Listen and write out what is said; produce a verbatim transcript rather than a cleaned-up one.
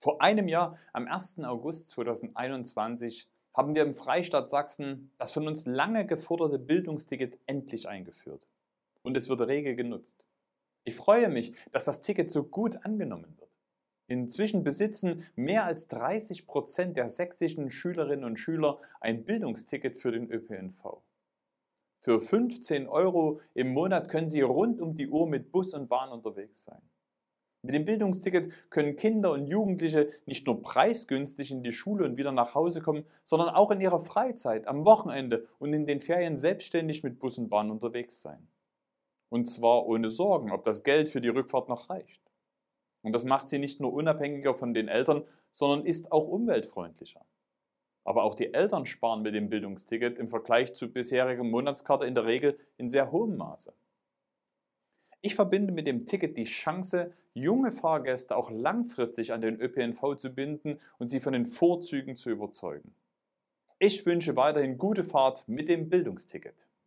Vor einem Jahr, am ersten August zweitausendeinundzwanzig, haben wir im Freistaat Sachsen das von uns lange geforderte Bildungsticket endlich eingeführt. Und es wird rege genutzt. Ich freue mich, dass das Ticket so gut angenommen wird. Inzwischen besitzen mehr als dreißig Prozent der sächsischen Schülerinnen und Schüler ein Bildungsticket für den Ö P N V. Für fünfzehn Euro im Monat können sie rund um die Uhr mit Bus und Bahn unterwegs sein. Mit dem Bildungsticket können Kinder und Jugendliche nicht nur preisgünstig in die Schule und wieder nach Hause kommen, sondern auch in ihrer Freizeit, am Wochenende und in den Ferien selbstständig mit Bus und Bahn unterwegs sein. Und zwar ohne Sorgen, ob das Geld für die Rückfahrt noch reicht. Und das macht sie nicht nur unabhängiger von den Eltern, sondern ist auch umweltfreundlicher. Aber auch die Eltern sparen mit dem Bildungsticket im Vergleich zu bisheriger Monatskarte in der Regel in sehr hohem Maße. Ich verbinde mit dem Ticket die Chance, junge Fahrgäste auch langfristig an den Ö P N V zu binden und sie von den Vorzügen zu überzeugen. Ich wünsche weiterhin gute Fahrt mit dem Bildungsticket.